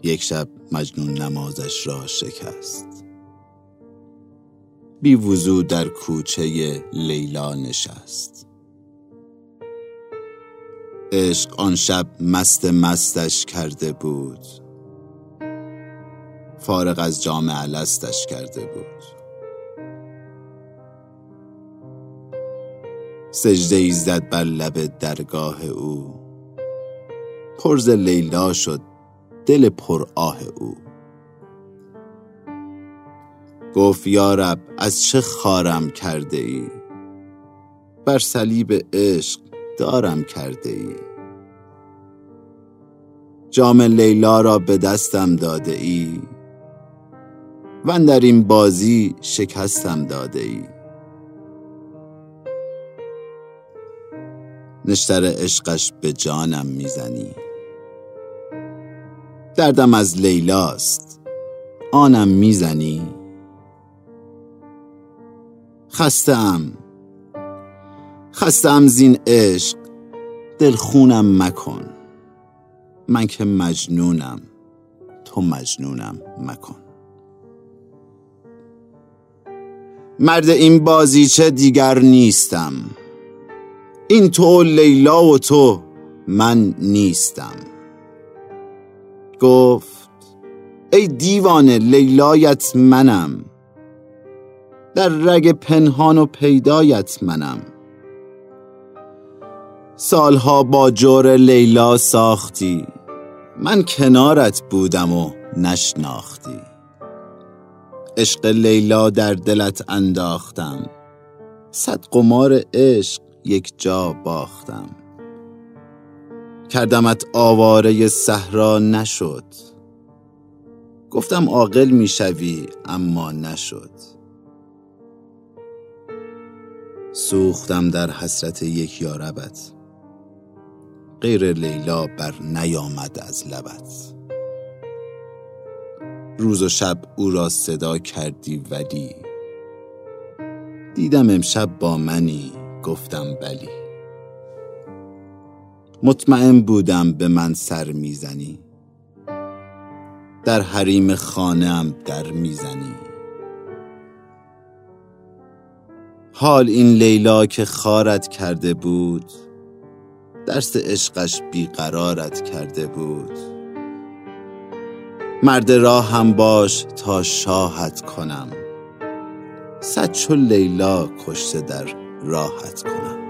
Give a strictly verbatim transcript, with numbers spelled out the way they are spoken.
یک شب مجنون نمازش را شکست. بی وضو در کوچه لیلا نشست. عشق آن شب مست مستش کرده بود، فارغ از جام الستش کرده بود. سجده ای زد بر لب درگاه او، پر ز لیلا شد دل پر آه او. گفت یا رب از چه خارم کرده ای، بر صلیب عشق دارم کرده ای. جام لیلا را به دستم داده ای، و اندر این بازی شکستم داده ای. نشتر عشقش به جانم میزنی، دردم از لیلاست آنم میزنی. خسته‌ام خسته‌ام زین عشق، دل خونم مکن. من که مجنونم، تو مجنونم مکن. مرد این بازیچه دیگر نیستم، این تو لیلا و تو من نیستم. گفت ای دیوانه لیلایت منم، در رگ پنهان و پیدایت منم. سالها با جور لیلا ساختی، من کنارت بودم و نشناختی. عشق لیلا در دلت انداختم، صد قمار عشق یک جا باختم. کردمت آواره صحرا نشد، گفتم عاقل میشوی اما نشد. سوختم در حسرت یک یاربت، غیر لیلا بر نیامد از لبت. روز و شب او را صدا کردی ولی، دیدم امشب با منی گفتم بلی. مطمئن بودم به من سر میزنی، در حریم خانه‌ام در میزنی. حال این لیلا که خارت کرده بود، درس عشقش بیقرارت کرده بود. مرد راه هم باش تا شاهت کنم، صد چو لیلا کشته در راحت کنم.